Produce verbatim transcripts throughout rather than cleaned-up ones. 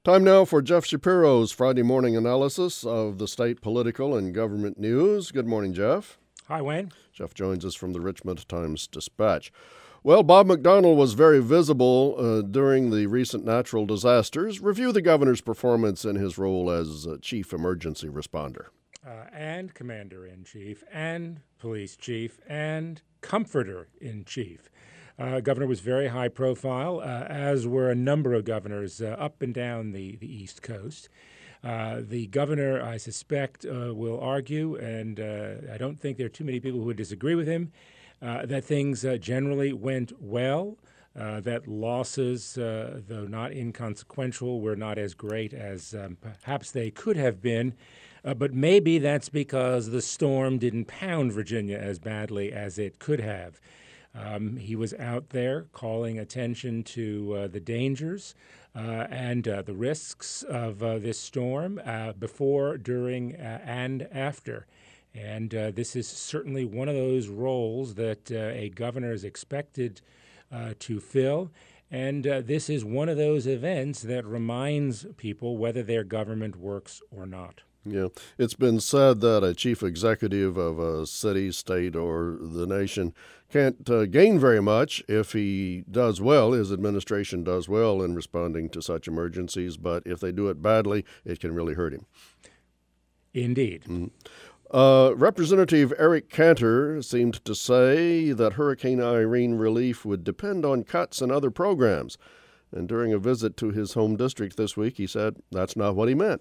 Time now for Jeff Shapiro's Friday morning analysis of the state political and government news. Good morning, Jeff. Hi, Wayne. Jeff joins us from the Richmond Times-Dispatch. Well, Bob McDonnell was very visible uh, during the recent natural disasters. Review the governor's performance in his role as uh, chief emergency responder. Uh, and commander-in-chief, and police chief, and comforter-in-chief. Uh, governor was very high profile, uh, as were a number of governors uh, up and down the, the East Coast. Uh, the governor, I suspect, uh, will argue, and uh, I don't think there are too many people who would disagree with him, uh, that things uh, generally went well, uh, that losses, uh, though not inconsequential, were not as great as um, perhaps they could have been. Uh, but maybe that's because the storm didn't pound Virginia as badly as it could have. Um, he was out there calling attention to uh, the dangers uh, and uh, the risks of uh, this storm uh, before, during, uh, and after. And uh, this is certainly one of those roles that uh, a governor is expected uh, to fill. And uh, this is one of those events that reminds people whether their government works or not. Yeah, it's been said that a chief executive of a city, state, or the nation can't uh, gain very much if he does well, his administration does well in responding to such emergencies, but if they do it badly, it can really hurt him. Indeed. Mm-hmm. Uh, Representative Eric Cantor seemed to say that Hurricane Irene relief would depend on cuts in other programs. And during a visit to his home district this week, he said that's not what he meant.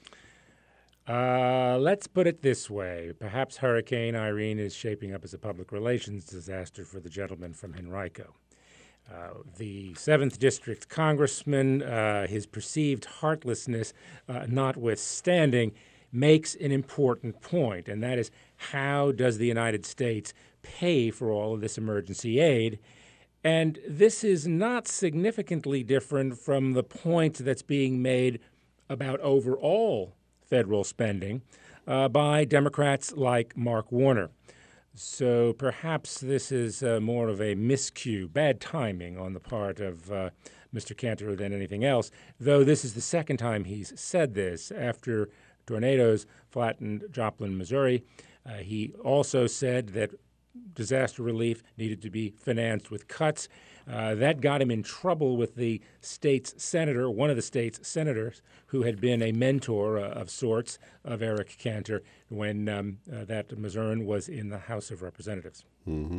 Uh, let's put it this way. Perhaps Hurricane Irene is shaping up as a public relations disaster for the gentleman from Henrico. Uh, the seventh District Congressman, uh, his perceived heartlessness uh, notwithstanding, makes an important point, and that is, how does the United States pay for all of this emergency aid? And this is not significantly different from the point that's being made about overall federal spending uh, by Democrats like Mark Warner. So perhaps this is uh, more of a miscue, bad timing on the part of uh, Mister Cantor than anything else, though this is the second time he's said this. After tornadoes flattened Joplin, Missouri, uh, he also said that disaster relief needed to be financed with cuts. Uh, that got him in trouble with the state's senator, one of the state's senators, who had been a mentor uh, of sorts of Eric Cantor when um, uh, that Missourian was in the House of Representatives. Mm-hmm.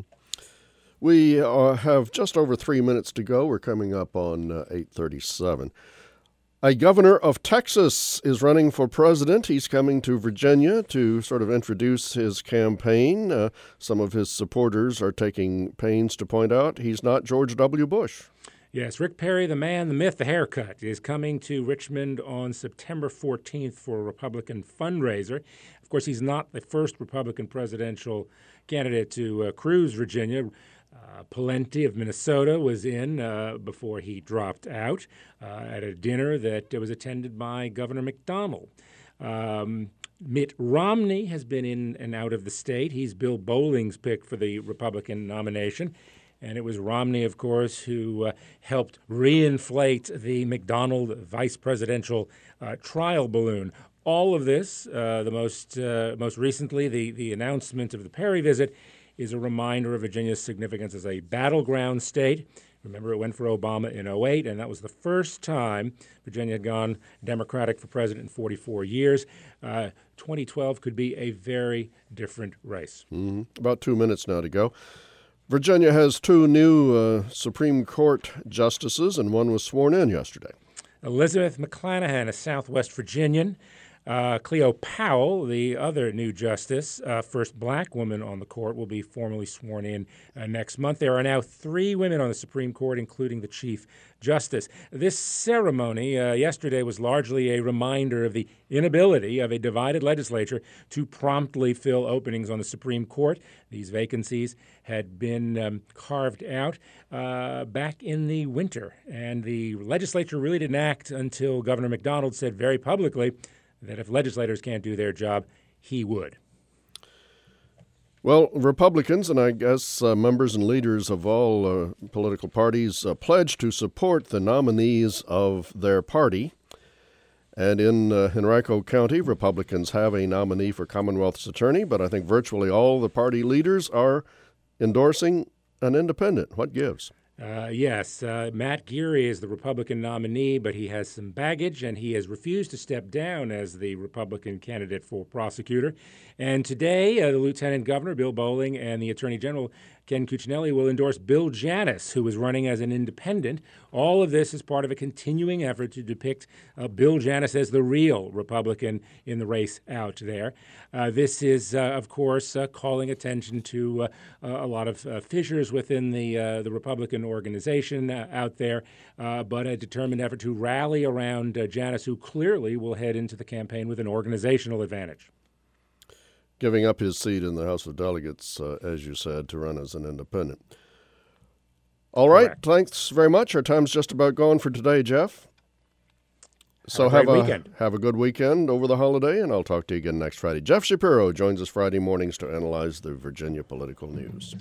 We uh, have just over three minutes to go. We're coming up on uh, eight thirty-seven. A governor of Texas is running for president. He's coming to Virginia to sort of introduce his campaign. Uh, some of his supporters are taking pains to point out he's not George W. Bush. Yes, Rick Perry, the man, the myth, the haircut, is coming to Richmond on September fourteenth for a Republican fundraiser. Of course, he's not the first Republican presidential candidate to uh, cruise Virginia. Uh, Pawlenty of Minnesota was in uh, before he dropped out uh, at a dinner that was attended by Governor McDonnell. Um, Mitt Romney has been in and out of the state. He's Bill Bowling's pick for the Republican nomination. And it was Romney, of course, who uh, helped reinflate the McDonnell vice presidential uh, trial balloon. All of this, uh, the most uh, most recently, the, the announcement of the Perry visit, is a reminder of Virginia's significance as a battleground state. Remember, it went for Obama in oh eight, and that was the first time Virginia had gone Democratic for president in forty-four years. Uh, twenty twelve could be a very different race. Mm-hmm. About two minutes now to go. Virginia has two new uh, Supreme Court justices, and one was sworn in yesterday. Elizabeth McClanahan, a Southwest Virginian. Uh, Cleo Powell, the other new justice, uh, first black woman on the court, will be formally sworn in uh, next month. There are now three women on the Supreme Court, including the Chief Justice. This ceremony uh, yesterday was largely a reminder of the inability of a divided legislature to promptly fill openings on the Supreme Court. These vacancies had been um, carved out uh, back in the winter, and the legislature really didn't act until Governor McDonald said very publicly that if legislators can't do their job, he would. Well, Republicans and I guess uh, members and leaders of all uh, political parties uh, pledged to support the nominees of their party. And in uh, Henrico County, Republicans have a nominee for Commonwealth's attorney, but I think virtually all the party leaders are endorsing an independent. What gives? Uh, yes, uh, Matt Geary is the Republican nominee, but he has some baggage, and he has refused to step down as the Republican candidate for prosecutor. And today, uh, the Lieutenant Governor, Bill Bolling, and the Attorney General, Ken Cuccinelli, will endorse Bill Janus, who is running as an independent. All of this is part of a continuing effort to depict uh, Bill Janus as the real Republican in the race out there. Uh, this is, uh, of course, uh, calling attention to uh, a lot of uh, fissures within the uh, the Republican organization uh, out there, uh, but a determined effort to rally around uh, Janus, who clearly will head into the campaign with an organizational advantage. Giving up his seat in the House of Delegates, uh, as you said, to run as an independent. All right, Correct. Thanks very much. Our time's just about gone for today, Jeff. So have a, have a weekend. have a good weekend over the holiday, and I'll talk to you again next Friday. Jeff Shapiro joins us Friday mornings to analyze the Virginia political news.